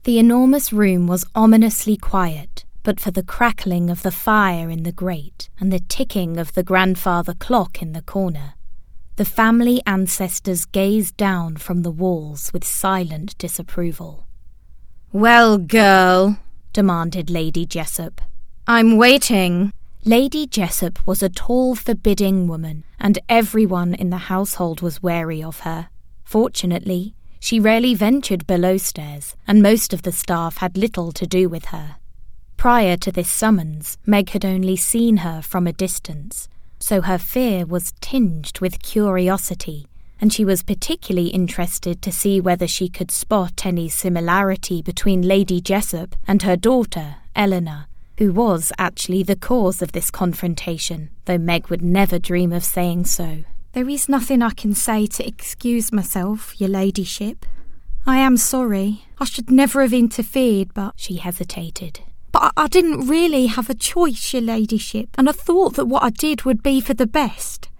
The enormous room was ominously quiet, but for the crackling of the fire in the grate and the ticking of the grandfather clock in the corner. The family ancestors gazed down from the walls with silent disapproval. "Well, girl," demanded Lady Jessup, "I'm waiting." Lady Jessup was a tall, forbidding woman, and everyone in the household was wary of her. Fortunately, she rarely ventured below stairs, and most of the staff had little to do with her. Prior to this summons, Meg had only seen her from a distance, so her fear was tinged with curiosity, and she was particularly interested to see whether she could spot any similarity between Lady Jessup and her daughter, Eleanor, who was actually the cause of this confrontation, though Meg would never dream of saying so. "There is nothing I can say to excuse myself, your ladyship. I am sorry. I should never have interfered, but—" She hesitated. "But I didn't really have a choice, your ladyship, and I thought that what I did would be for the best."